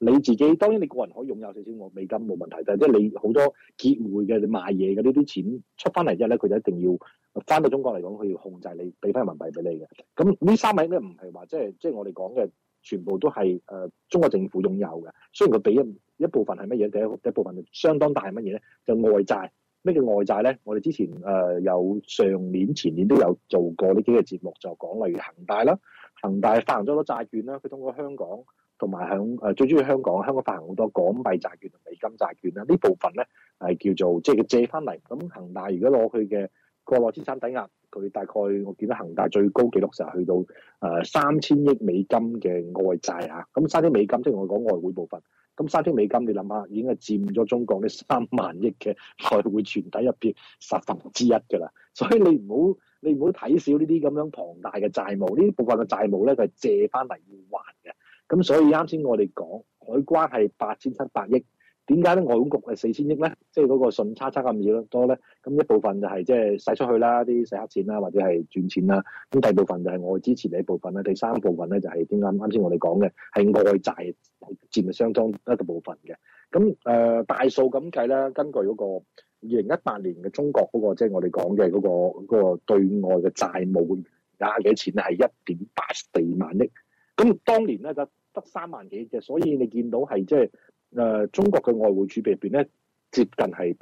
Speaker 4: 你自己當然你個人可以擁有4000個美金冇問題，但係即係你好多結匯嘅、你賣嘢嘅呢啲錢出翻嚟之後咧，佢就一定要翻到中國嚟講，佢要控制你，俾翻人民幣俾你嘅。咁呢3萬億咧唔係話即係我哋講嘅全部都係中國政府擁有嘅。雖然佢俾一部分係乜嘢，第一部分相當大係乜嘢咧？就外債。咩叫外債咧？我哋之前有上年、前年都有做過呢幾個節目，就講例如恒大啦，恒大發行咗好多債券啦，佢通過香港同埋響最主要香港發行好多港幣債券同美金債券啦，呢部分咧係叫做即係佢借翻嚟。咁恒大如果攞佢嘅國內資產抵押，佢大概我記得恒大最高紀錄成日去到3000億美金嘅外債啊。咁3000億美金即係我講外匯部分。咁3000億美金，你諗下已經係佔咗中國呢3萬億嘅外匯存底入邊1/10㗎啦。所以你唔好睇少呢啲咁樣龐大嘅債務，呢啲部分嘅債務咧，佢係借翻嚟要還嘅。咁所以啱先我哋講海關係8700億，點解咧外管局係4000億咧？即係嗰個順差咁多咧？咁一部分就係即係使出去啦，啲洗黑錢啦，或者係轉錢啦。咁第二部分就係外資持嘅部分啦。第三部分咧就係點解啱先我哋講嘅係外債佔相當一個部分嘅。咁大數咁計啦，根據嗰個2018年嘅中國嗰個即係我哋講嘅嗰個對外嘅債務餘額幾錢咧，係1.84萬億。咁當年咧就得3萬幾嘅，所以你見到係即係中國嘅外匯儲備入邊咧，接近係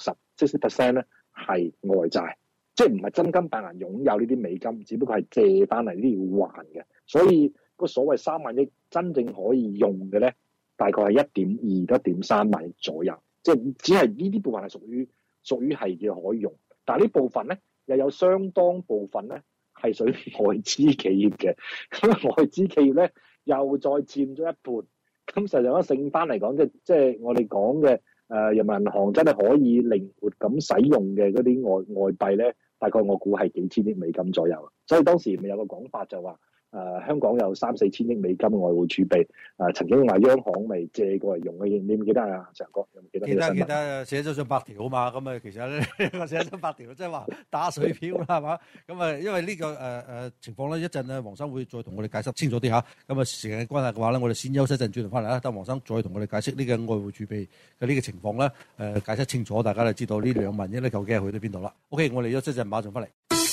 Speaker 4: 60% 咧係外債，即係唔係真金白銀擁有呢啲美金，只不過係借翻嚟呢啲要還嘅。所以個所謂3萬億真正可以用嘅咧，大概係1.2到1.3萬億左右，即係只係呢啲部分係屬於係嘅可以用，但係呢部分咧又有相當部分咧係屬於外資企業嘅，咁外資企業咧又再佔咗一半。咁實際上剩翻嚟講，即係我哋講嘅人民銀行真係可以靈活咁使用嘅嗰啲外幣咧，大概我估係幾千億美金左右。所以當時咪有個講法就話香港有3-4千億美金嘅外匯儲備，曾經話央行咪借過嚟用嘅，你唔記得啊？長哥有冇記得？
Speaker 3: 記得寫咗上8條啊嘛，咁啊其實咧我寫咗8條，即係話打水漂啦，係嘛？咁啊因為呢個情況咧，一陣咧黃生會再同我哋解釋清楚啲嚇。咁啊時間關係嘅話咧，我哋先休息一陣，轉頭翻嚟啦，等黃生再同我哋解釋呢個外匯儲備嘅呢個情況咧，解釋清楚，大家就知道呢2萬億咧究竟係去到邊度啦。OK， 我哋休息一陣，馬上翻嚟。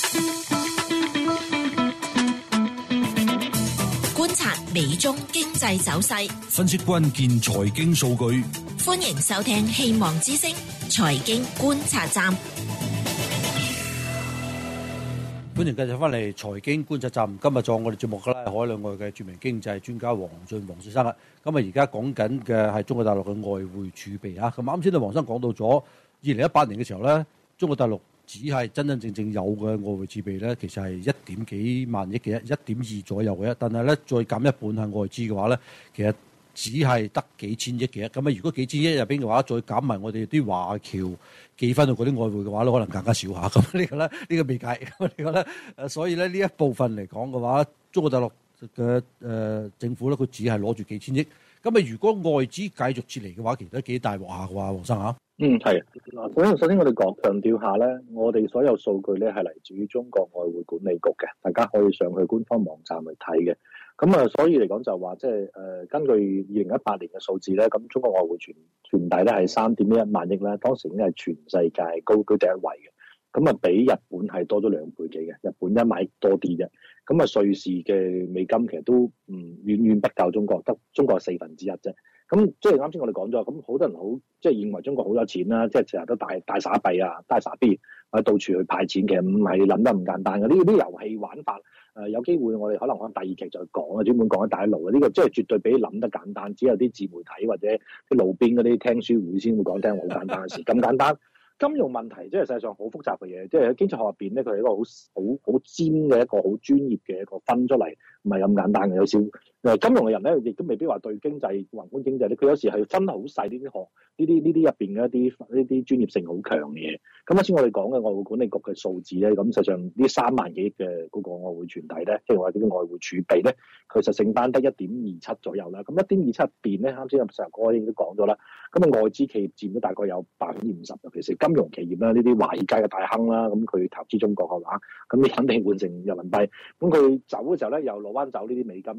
Speaker 1: 觀察美中經濟走勢，
Speaker 2: 分析關鍵財經數據。
Speaker 1: 歡迎收聽希望之聲財經觀察站。
Speaker 3: 歡迎繼續翻嚟財經觀察站。今日做我哋節目嘅咧，海內外嘅著名經濟專家黃俊黃先生啦。咁啊而家講緊嘅係中國大陸嘅外匯儲備啊。咁啱先啊黃生講到咗2018年嘅時候咧，中國大陸只係真真正正有嘅外匯儲備咧，其實係1點幾萬億嘅1.2左右嘅，但係咧再減一半係外資嘅話咧，其實只係得幾千億嘅。咁啊，如果幾千億入邊嘅話，再減埋我哋啲華僑寄翻到嗰啲外匯嘅話咧，可能更加少下。咁呢個咧，呢個未計。呢個咧，所以咧呢一部分嚟講嘅話，中國大陸嘅政府咧，佢只係攞住幾千億。咁啊，如果外資繼續撤離嘅話，其實都幾大鑊下嘅話，黃生嚇。
Speaker 4: 係嗱，首先我哋強調下咧，我哋所有數據咧係嚟自於中國外匯管理局嘅，大家可以上去官方網站去睇嘅。咁啊，所以嚟講就話即係根據2018年嘅數字咧，咁中國外匯存底咧係3.1萬億啦，當時已經係全世界高居第一位嘅。咁啊，比日本係多咗2倍幾嘅，日本1萬億多啲啫。咁啊，瑞士嘅美金其實都遠遠不夠中國，得中國係1/4啫。咁即係啱先我哋講咗，咁好多人好即係認為中國好有錢啦，即係成日都大撒幣啊，大撒幣或者到處去派錢，其實唔係諗得咁簡單嘅。呢啲遊戲玩法有機會我哋可能第2期再講啊，專門講一帶一路嘅呢個，即係絕對比你諗得簡單，只有啲自媒體或者啲路邊嗰啲聽書會先會講聽好簡單嘅事，咁簡單。金融問題即係實際上好複雜嘅嘢，即係喺經濟學入邊咧，佢係一個好尖嘅一個好專業嘅一個分出嚟，唔係咁簡單嘅。有少金融嘅人咧，亦都未必話對經濟宏觀經濟咧，佢有時係分好細呢啲學呢啲入邊嘅一啲專業性好強嘅嘢。咁啱先我哋講嘅外匯管理局嘅數字咧，咁實際上呢3萬幾億嘅嗰個外匯存底咧，即係話啲外匯儲備咧，佢實剩翻得1.27左右啦。咁1.27入邊咧，啱先阿石哥已經都講咗啦。咁啊，外資企業佔咗大概有50%，尤其是金融企業啦，呢啲華爾街嘅大亨啦，咁佢投資中國嘅話，咁你肯定換成人民幣。咁佢走嘅時候咧，又攞翻走呢啲美金，所以佢呢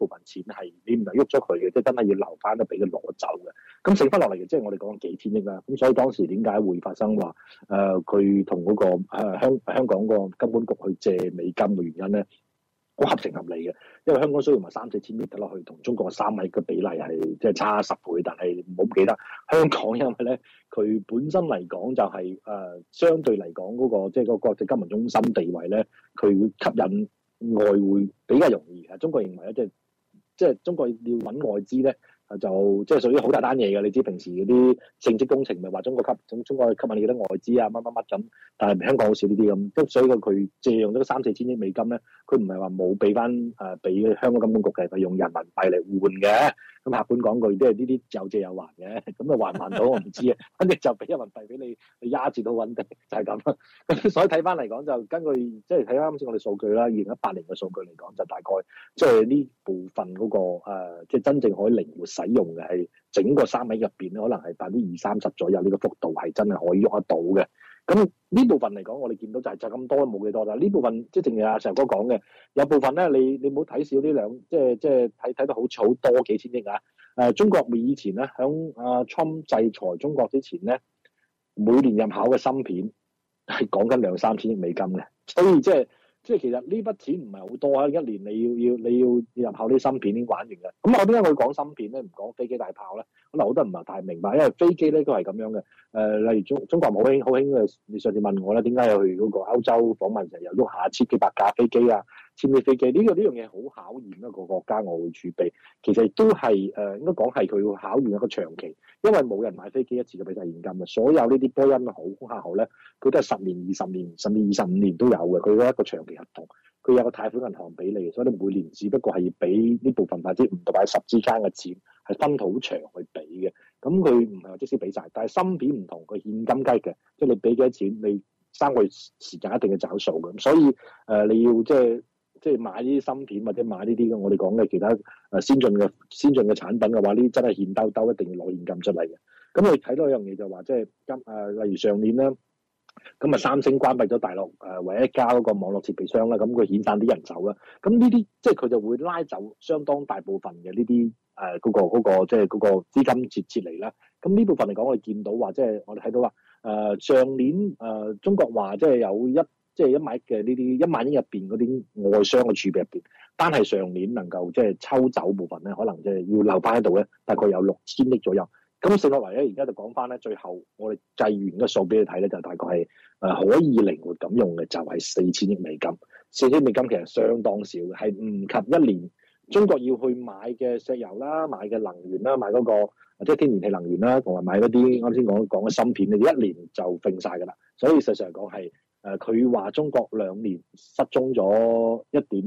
Speaker 4: 部分錢係你唔係喐咗佢嘅，即係真係要留翻都俾佢攞走嘅。咁剩翻落嚟嘅，即係我哋講幾千億啦。咁所以當時點解會發生話佢同嗰個香港個金管局去借美金嘅原因咧？好合情合理嘅，因為香港雖然話3、4千億得落去，同中國3億嘅比例係即係差10倍，但係唔好記得香港因為咧佢本身嚟講就係、相對嚟講嗰個即係個國際金融中心地位咧，佢會吸引外匯比較容易嘅。中國認為咧，即係中國要揾外資咧。就即係屬於好大單嘢嘅，你知平時嗰啲政績工程咪話中國吸引你幾多外資啊乜乜乜咁，但係香港好少呢啲咁，咁所以佢借用咗3、4千億美金咧，佢唔係話冇俾翻俾香港金管局嘅，佢用人民幣嚟換嘅。咁客觀講句，即係呢啲有借有還嘅，咁啊還唔到我唔知啊，反正就俾人民幣俾你壓住到穩定，就係咁啦。咁所以睇翻嚟講，就根據即係睇啱先我哋數據啦，2018年嘅數據嚟講，就大概即係呢部分嗰個即係真正可以靈活使用嘅係整個3億入邊咧，可能係20-30%左右呢個幅度係真係可以喐得到嘅。咁呢部分嚟講，我哋見到就咁多都冇幾多啦。呢部分即係正如阿石哥講嘅，有部分咧，你唔好睇少呢兩，即係睇得好似好多幾千億啊！中國以前咧，響Trump 制裁中國之前咧，每年入口嘅芯片係講緊2-3千億美金嘅，所以即係其實呢筆錢唔係好多啊！一年你要入口啲芯片已經玩完嘅。咁我點解會講芯片咧，唔講飛機大炮咧？可能好多人唔係太明白，因為飛機咧都係咁樣嘅。例如中國好興嘅，你上次問我咧，點解有去嗰個歐洲訪問成日喐下千幾百架飛機啊，千幾飛機？呢樣嘢好考驗一個國家外匯儲備。其實亦都係應該講係佢要考驗一個長期，因為冇人買飛機一次就俾晒現金嘅。所有呢啲波音好空客號咧，佢都係10年、20年甚至25年都有嘅。佢嗰一個長期合同，佢有個貸款銀行俾你，所以你每年只不過係要俾呢部分5%到10%之間嘅錢，係分好長去俾嘅。咁佢唔係話即時俾晒，但係芯片唔同，佢現金計嘅，即係你俾幾多錢，你3個月時間一定要找數嘅。咁所以你要即係買呢啲芯片或者買呢啲我哋講嘅其他先進嘅產品嘅話，呢啲真係現兜兜一定要攞現金出嚟嘅。咁你睇到一樣嘢就話，即係例如上年啦。咁三星關閉咗大陸唯一一家嗰個網絡設備商啦，咁佢遣散啲人手啦，咁呢啲即係佢就會拉走相當大部分嘅呢啲嗰個即係嗰個資金撤離啦。咁呢部分嚟講，我哋見到話即係我哋睇到話上年中國話即係有1萬億嘅呢啲1萬億入邊嗰啲外商嘅儲備入邊，單係上年能夠即係抽走部分咧，可能即係要留翻喺度咧，大概有6000億左右。咁剩落嚟咧，而家就講翻咧，最後我哋計完個數俾你睇咧，就大概係可以靈活咁用嘅，就係4000億美金。4000億美金其實相當少嘅，係唔及一年中國要去買嘅石油啦、買嘅能源啦、買嗰個即係天然氣能源啦，同埋買嗰啲啱先講嘅芯片，你一年就揈晒㗎啦。所以實際上講係佢話中國2年失蹤咗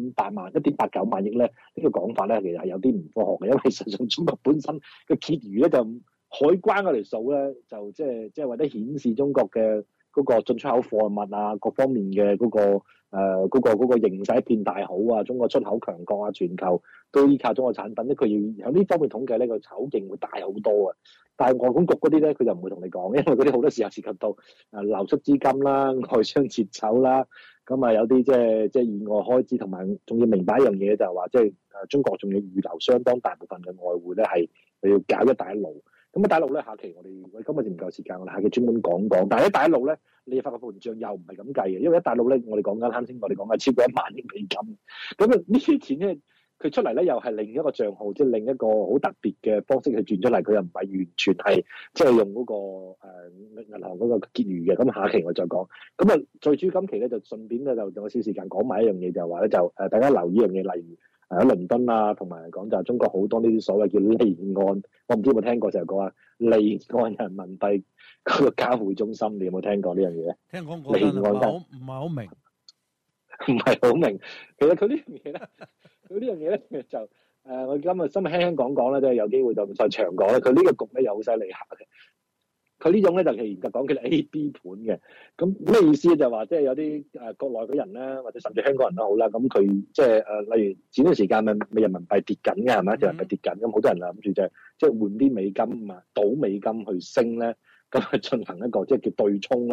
Speaker 4: 1.89萬億咧，呢個講法咧其實係有啲唔科學嘅，因為實際上中國本身嘅結餘咧就海關嗰條數咧，就即係為咗顯示中國嘅嗰個進出口貨物啊，各方面嘅嗰個形勢一片大好啊，中國出口強國啊，全球都依靠中國產品咧，佢要喺呢方面統計咧，個口徑會大好多啊。但係外管局嗰啲咧，佢就唔會同你講，因為嗰啲好多時候涉及到流出資金啦、外商撤走啦，咁有啲即係意外開支，同埋仲要明白一樣嘢就係話，即係中國仲要預留相當大部分嘅外匯咧，係要搞一帶一路。咁大陸咧，下期我哋今日唔夠時間，我哋下期專門講。但係大陸咧，你發覺盤賬又唔係咁計嘅，因為大陸咧，我哋講緊啱先，我哋講緊超過1萬億美金。咁呢啲錢咧，佢出嚟咧又係另一個賬號，即係另一個好特別嘅方式去轉出嚟，佢又唔係完全係即係用嗰個銀行嗰個結餘嘅。咁下期我再講。咁最主要今期咧就順便咧就用少時間講埋一樣嘢，就係話咧就大家留意一樣嘢，例如喺倫敦啊，同埋講就係中國好多呢啲所謂叫離岸，我唔知有冇聽過就係講啊離岸人民幣嗰個交匯中心，你有冇聽過呢樣嘢？
Speaker 3: 聽講過，但係唔係好明，
Speaker 4: 唔係好明。其實佢呢樣嘢咧，就我今日輕輕講咧，即係有機會就再長講咧。佢呢個局咧又好犀利下嘅。佢呢種咧就其實講叫 A、B 盤嘅，咁咩意思就話即係有啲國內嘅人咧，或者甚至香港人都好啦，咁佢即係例如前段時間咪人民幣跌緊嘅係咪？人民幣跌緊，咁好多人諗住就係即係換啲美金啊，賭美金去升咧，咁去進行一個即係叫對沖啦，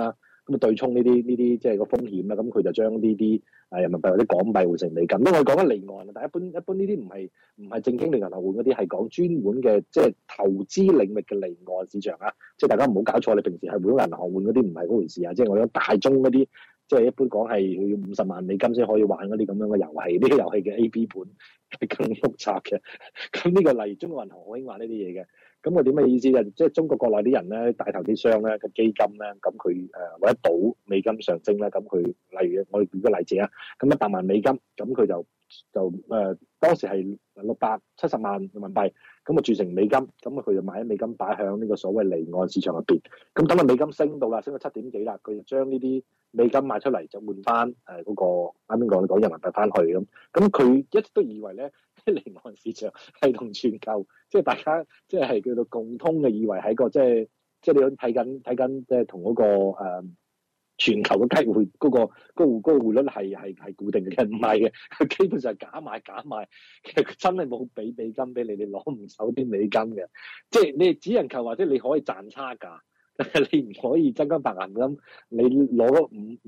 Speaker 4: 咁啊對沖呢啲即係個風險啦。咁佢就將呢啲人民幣或者港幣換成美金。因為我講緊離岸啊，但係一般呢啲唔係正經離岸換嗰啲，係講專門嘅即係投資領域嘅離岸市場啊。即係大家唔好搞錯，你平時係換銀行換嗰啲唔係嗰回事啊。即係我講大宗嗰啲。即係一般講係要50萬美金先可以玩嗰啲咁樣嘅遊戲，呢啲遊戲嘅 A.P. 盤係更複雜嘅。咁呢個例如中國銀行好興玩呢啲嘢嘅。咁我點嘅意思就即係中國國內啲人咧，大投資商咧嘅基金咧，咁佢為咗賭美金上升咧，咁佢例如我哋舉個例子啊，咁100萬美金，咁佢就當時係670萬人民幣，咁啊轉成美金，咁啊佢就買咗美金擺響呢個所謂離岸市場入邊。咁等個美金升到7點幾啦，佢就將呢啲美金賣出嚟，就換翻嗰個啱先講人民幣翻去咁。咁佢一直都以為咧，離岸市場係同全球即係大家即係叫做共通嘅，以為係個即係你睇緊即係同嗰個全球嘅雞匯嗰個匯率係固定嘅，唔係嘅，佢基本上係假賣，其實佢真係冇俾美金俾你，你攞唔走啲美金嘅，即係你只能夠或者你可以賺差價，但係你唔可以真金白銀咁，你攞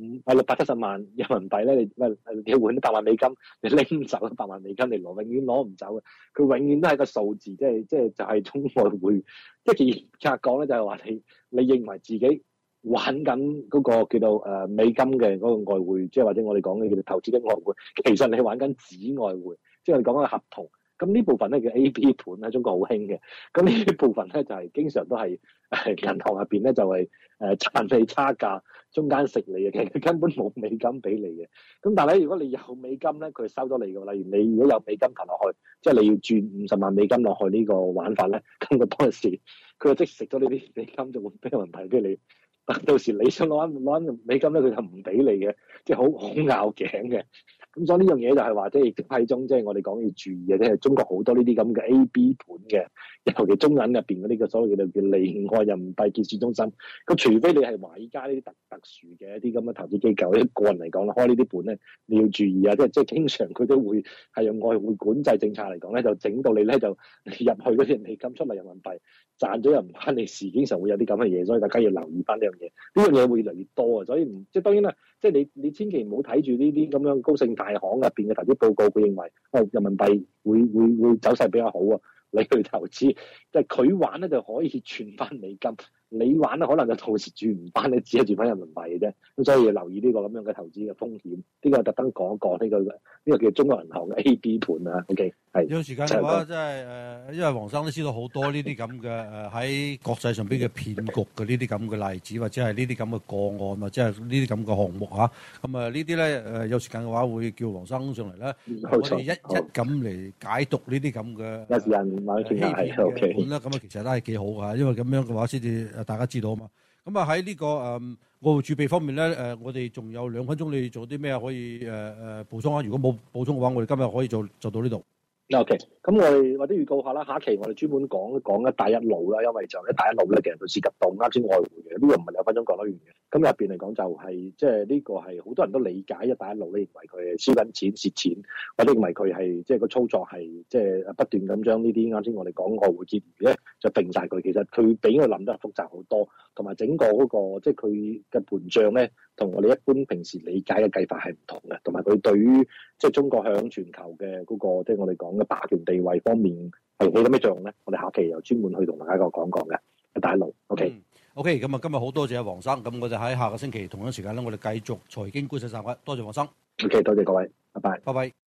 Speaker 4: 670萬人民幣咧，你換100萬美金，你拎走100萬美金你攞，永遠攞唔走嘅，佢永遠都係個數字，就係中外匯，即係嚴格講咧，就係話你認為自己玩緊嗰個叫做美金嘅嗰個外匯，即係或者我哋講嘅叫做投資緊外匯，其實你玩緊紙外匯，即係我哋講緊合同。咁呢部分咧叫 A.P. 盤喺中國好興嘅。咁呢部分咧就係經常都係銀行入邊咧就係賺你差價，中間食你嘅，其實佢根本冇美金俾你嘅。咁但係咧，如果你有美金咧，佢收咗你嘅。例如你如果有美金投落去，即係你要轉50萬美金落去呢個玩法咧，咁佢當時佢就即食咗呢啲美金，就換俾人民幣俾你。到時你想攞美金咧，佢就唔俾你嘅，即係好拗頸嘅。咁所以呢樣嘢就係話，即係係中，即係我哋講要注意嘅，即係中國好多呢啲咁嘅 A.B. 盤嘅，尤其中銀入邊嗰啲嘅所謂叫離岸人民幣結算中心。咁除非你係華爾街呢啲特殊嘅一啲咁嘅投資機構，一個人嚟講啦，開呢啲盤咧，你要注意啊！即係經常佢都會係用外匯管制政策嚟講咧，就整到你咧就入去嗰啲美金出嚟人民幣，賺咗又唔關你事，經常會有啲咁嘅嘢，所以大家要留意翻呢樣嘢。呢樣嘢會越嚟越多啊，所以即係當然啦，即係你千祈唔好睇住呢啲咁樣高盛大行入邊嘅投資報告，佢認為人民幣會走勢比較好啊，你去投資，即係佢玩咧就可以轉翻美金，你玩咧可能就到時轉唔翻，你只係轉翻人民幣嘅啫。咁所以要留意呢個咁樣嘅投資嘅風險。呢個特登講一講呢個叫中國銀行嘅 A.B. 盤啊。OK， 係
Speaker 3: 有時間嘅話，即係因為黃生都知道好多呢啲咁嘅喺國際上邊嘅騙局嘅呢啲咁嘅例子，或者係呢啲咁嘅個案，或者係呢啲咁嘅項目嚇。咁呢啲咧有時間嘅話，會叫黃生上嚟咧，我哋一咁嚟解讀呢啲咁嘅
Speaker 4: 有時間買片係 OK
Speaker 3: 盤啦。咁其實都係幾好㗎，因為咁樣嘅話先至大家知道啊嘛。咁喺呢個外匯儲備方面咧，我哋仲有2分鐘，你做啲咩可以補充啊？如果冇補充嘅話，我哋今日可以做到呢度。
Speaker 4: OK，咁我哋或者預告下啦，下一期我哋專門講一帶一路啦，因為就一帶一路咧，其實佢涉及到啱先外匯嘅，呢個唔係2分鐘講得完嘅。咁入邊嚟講就係即係呢個係好多人都理解一帶一路咧，認為佢係燒緊錢蝕錢，或者認為佢係即係個操作係即係不斷咁將呢啲啱先我哋講外匯結餘咧就定晒佢。其實佢比我諗得複雜好多，同埋整個嗰個即係佢嘅盤帳咧，同我哋一般平時理解嘅計法係唔同嘅，同埋佢對於即係中國響全球嘅嗰個即係我哋講嘅霸權地位方面係起緊咩作用咧？我哋下期又專門去同大家講嘅一帶一路。OK，
Speaker 3: 咁啊，今日好多謝黃生，咁我哋喺下個星期同樣時間咧，我哋繼續財經觀察站。多謝黃生。
Speaker 4: OK， 多謝各位，拜拜。
Speaker 3: 拜拜。